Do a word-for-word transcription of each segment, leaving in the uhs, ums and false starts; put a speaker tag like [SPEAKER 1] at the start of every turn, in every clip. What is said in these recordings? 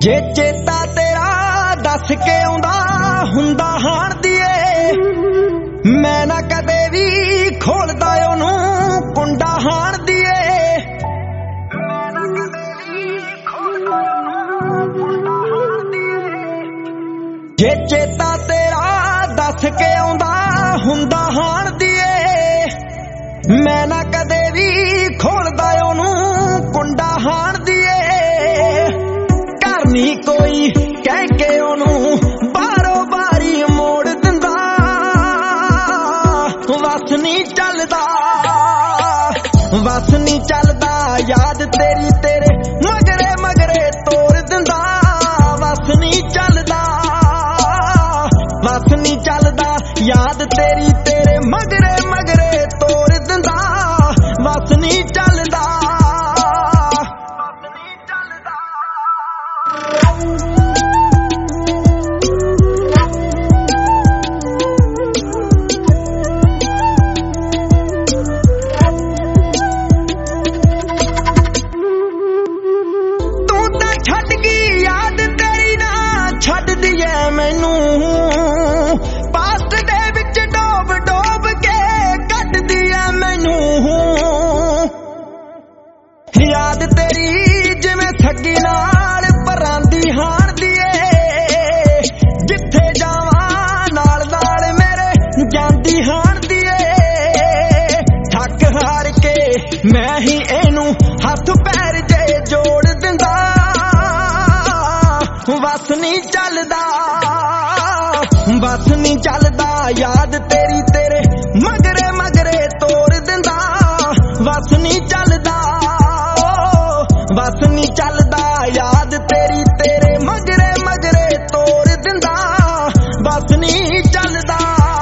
[SPEAKER 1] ਜੇ ਚੇਤਾ ਤੇਰਾ ਦੱਸ ਕੇ ਆਉਂਦਾ ਹੁੰਦਾ ਹਾਣ ਦੀਏ, ਮੈਂ ਨਾ ਕਦੇ ਵੀ ਖੋਲਦਾ ਉਹਨੂੰ ਕੁੰਡਾ ਹਾਣ ਦੀਏ। ਮੈਂ ਨਾ ਕਦੇ ਵੀ ਖੋਲਦਾ ਉਹਨੂੰ ਕੁੰਡਾ ਹਾਣ ਦੀਏ। ਜੇ ਚੇਤਾ ਤੇਰਾ ਦੱਸ ਕੇ ਆਉਂਦਾ ਹੁੰਦਾ ਹਾਣ ਦੀਏ, ਮੈਂ ਨਾ ਕਦੇ ਵੀ ਖੋਲਦਾ ਉਹਨੂੰ ਕੁੰਡਾ ਹਾਣ ਦੀਏ। ਨੀ ਕੋਈ ਕਹਿ ਕੇ ਉਹਨੂੰ ਬਾਰੋ ਬਾਰੀ ਮੋੜ ਦਿੰਦਾ, ਵਸ ਨੀ ਚੱਲਦਾ ਵਸ ਨੀ ਚੱਲਦਾ ਯਾਦ ਤੇਰੀ ਤੇਰੇ ਮਗਰੇ ਮਗਰੇ ਤੋਰ ਦਿੰਦਾ। ਵਸ ਨੀ ਚੱਲਦਾ ਵਸ ਨੀ ਚੱਲਦਾ ਯਾਦ ਤੇਰੀ ਤੇਰੇ ਮਗਰੇ ਮਗਰੇ ਤੋਰ ਦਿੰਦਾ। ਵਸ ਨੀ ਚੱਲਦਾ ਮੈਨੂੰ ਪਾਸਟ ਦੇ ਵਿੱਚ ਡੋਬ ਡੋਬ ਕੇ ਕੱਢਦੀ ਐ ਮੈਨੂੰ। ਯਾਦ ਤੇਰੀ ਜਿਵੇਂ ਠੱਗੀ ਨਾਲ ਪਰਾਂਦੀ ਹਾਣਦੀ ਏ, ਜਿੱਥੇ ਜਾਵਾਂ ਨਾਲ ਨਾਲ ਮੇਰੇ ਜਾਂਦੀ ਹਾਣਦੀ ਏ। ਥੱਕ ਹਾਰ ਕੇ ਮੈਂ ਹੀ ਇਹਨੂੰ ਹੱਥ ਪੈਰ ਜੇ ਜੋੜ ਦਿੰਦਾ, ਵਸ ਨੀ ਚੱਲਦਾ ਬਸ ਨੀ ਚੱਲਦਾ ਯਾਦ ਤੇਰੀ ਤੇਰੇ ਮਗਰੇ ਮਗਰੇ ਤੋਰ ਦਿੰਦਾ। ਵਸ ਨੀ ਚੱਲਦਾ ਬਸ ਨੀ ਚੱਲਦਾ ਯਾਦ ਤੇਰੀ ਤੇਰੇ ਮਗਰੇ ਮਗਰੇ ਤੋਰ ਦਿੰਦਾ। ਬਸ ਨੀ ਚੱਲਦਾ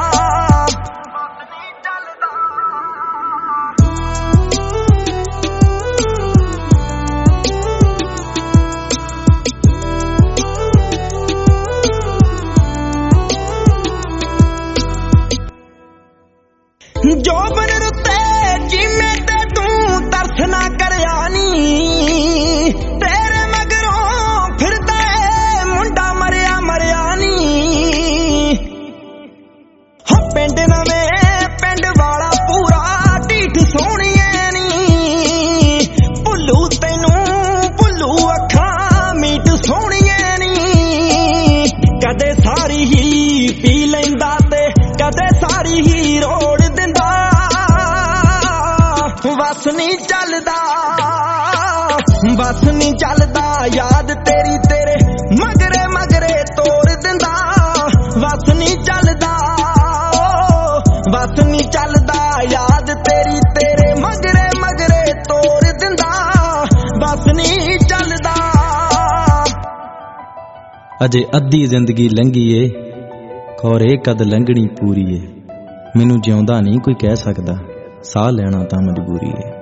[SPEAKER 1] ਜੋਬਨ ਰੁੱਤੇ ਜਿਵੇਂ ਤੇ ਤੂੰ ਤਰਸ ਨਾ ਕਰਿਆ ਨੀ, ਤੇਰੇ ਮਗਰੋਂ ਫਿਰਦਾ ਏ ਮੁੰਡਾ ਮਰਿਆ ਮਰਿਆ ਨੀ। ਹਾਂ ਪਿੰਡ ਨਵੇਂ ਪਿੰਡ ਵਾਲਾ ਪੂਰਾ ਢੀਠ ਸੋਹਣੀਏ ਨੀ, ਭੁੱਲੂ ਤੈਨੂੰ ਭੁੱਲੂ ਅੱਖਾਂ ਮੀਟ ਸੋਹਣੀਏ ਨੀ। ਕਦੇ ਸਾਰੀ ਹੀ ਪੀ ਲੈਂਦਾ ਤੇ ਕਦੇ ਸਾਰੀ ਹੀ ਰੋੜ ਦਿੰਦਾ। ਵਸ ਨੀ ਚੱਲਦਾ ਬਸ ਨੀ ਚੱਲਦਾ ਯਾਦ ਤੇਰੀ ਤੇਰੇ ਮਗਰੇ ਮਗਰੇ ਤੋਰ ਦਿੰਦਾ। ਵਸ ਨੀ ਚੱਲਦਾ ਬਸ ਨੀ ਚੱਲਦਾ ਯਾਦ ਤੇਰੀ ਤੇਰੇ ਮਗਰੇ ਮਗਰੇ ਤੋਰ ਦਿੰਦਾ। ਬਸ ਨੀ ਚੱਲਦਾ।
[SPEAKER 2] ਅਜੇ ਅੱਧੀ ਜ਼ਿੰਦਗੀ ਲੰਘੀ ਏ, ਖੌਰੇ ਕਦ ਲੰਘਣੀ ਪੂਰੀ ਏ। ਮੈਨੂੰ ਜਿਉਂਦਾ ਨਹੀਂ ਕੋਈ ਕਹਿ ਸਕਦਾ, ਸਾਹ ਲੈਣਾ ਤਾਂ ਮਜਬੂਰੀ ਏ।